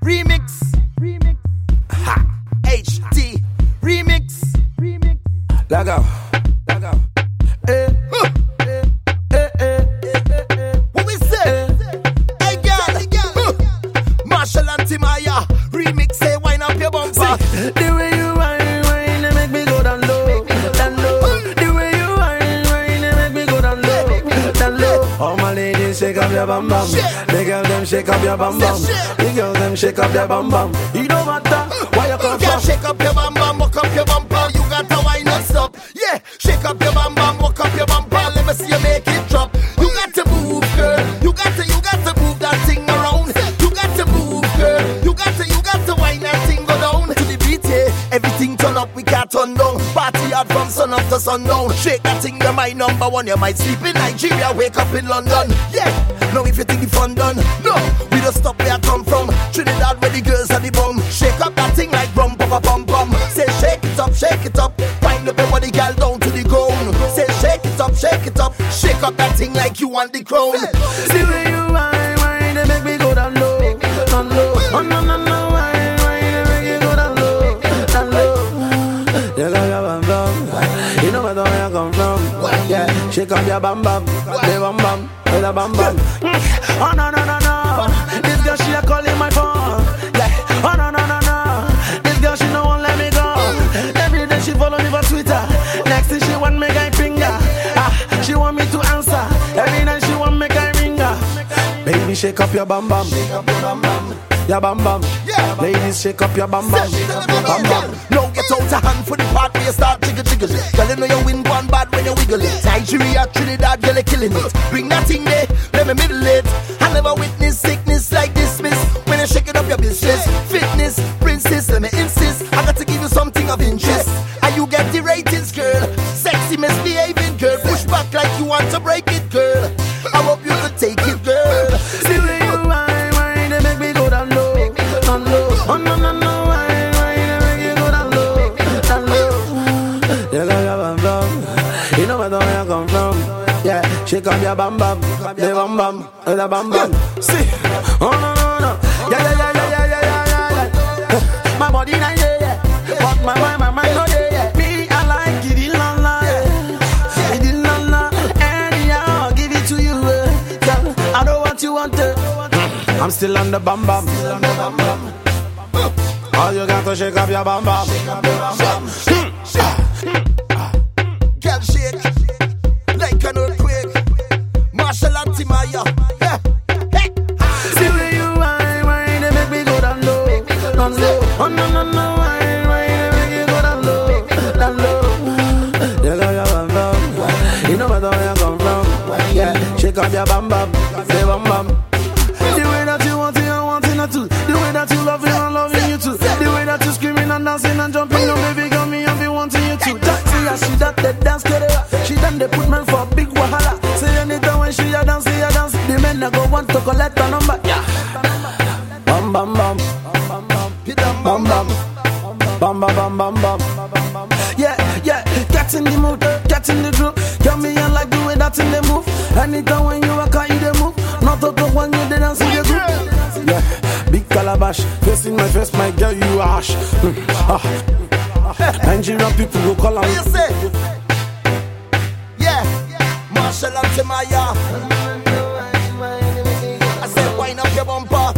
Remix. Ha. HD. Remix. Lag out. What we say? Hey girl. Marshall and Timaya. Remix, say wine up your bumper. The way you whine, they make me go down low. The way you whine, they make me go down low. All my ladies shake up your bum bum. The girls them shake up your bum bum. The girls them shake up their bum bum. You know what why you come from? Shake up your bum bum, walk up your bumper. You got to wine and stop. Yeah, shake up your bum bum, walk up your bumper. Let me see you make it drop. You got to move, girl. You got to move that thing around. You got to move, girl. You got to wine that thing go down to the beat. Yeah, everything turn up, we can't turn down. Party hard from sun up to sundown. Shake that thing, you're my number one. You might sleep in Nigeria, wake up in London. Yeah, now if you think the fun done, no, we don't stop where I come from. Trinidad where the girls are the bum. Shake up that thing like rum, pum, pum, pum. Say shake it up, shake it up. Wind up your body, girl, down to the ground. Say shake it up, shake it up. Shake up that thing like you want the crown. See where you whine, they make me go down low, down low. Oh no no no, whine, they make you go down low, down low. You got your bum bum, you know where I come from. Yeah, shake up your bum bum, the bum bum, the bum bum. Oh no no no no, this girl she a calling my phone. Yeah, oh no no no no, this girl she no won't let me go. Every day she follow me for Twitter. Next thing she want me guy finger. She want me to answer. Every night she want me guy ringer. Baby shake up your bum bum, shake up your bum bum, your bum bum. Yeah, ladies shake up your bum bum, bum bum. Now get out a hand for the part where you start jiggle jiggle. Girl, you know you win one bad when you wiggle it. Nigeria, Trinidad, girl, you killing it. Bring that thing there, let me middle it. I never witnessed sickness like this, miss. When you shake it up your business, fitness, princess, let me insist. I got to give you something of interest. And you get the ratings, girl. Sexy, misbehaving, girl. Push back like you want to break it, girl. I hope you could take it, girl. See where you whine, they make me go down low, down low. Oh no no no, whine, they make you go down low, down low. You got your bum bum, you know where I come from. Yeah, shake up your bum bum, the bum bum, the bum bum. See, oh no no no, yeah. My body not yeah, but my mind not yeah. Me I like it, la la, it la la. Anyhow, I'll give it to you, girl. I know what you want. I'm still on the bum bum. All you got to shake up your bum bum. Girl shake like an earthquake. Marshall and Timaya. See where you whine, they make me go down low, down low. Oh no no no, whine, they make you go down low, down low. You got your bum bum, you know where I come from. Yeah, shake up your bum bum, say bum bum. The way that you want it, I want it not too. The way that you love it, I'm loving you too. The way that you screaming and dancing and jumping, oh baby, got me, I'll be wanting you too. See how she that dance, get it. She done they put man for a big wahala. Say anytime when she a dance, the men that go want to collect a number. Yeah. Bam bam bam, bam bam bam, bam bam bam bam. Yeah yeah, get in the mood, get in the groove. Tell me I like the way that in the move. Anytime when you walk out, you the move. Not to talk when you dance in the group. Yeah, big calabash, face in my face, my girl, you ash. Nigerian people go call on. What you say? Yeah, Marshall and Timaya. I said, wind up your bumper.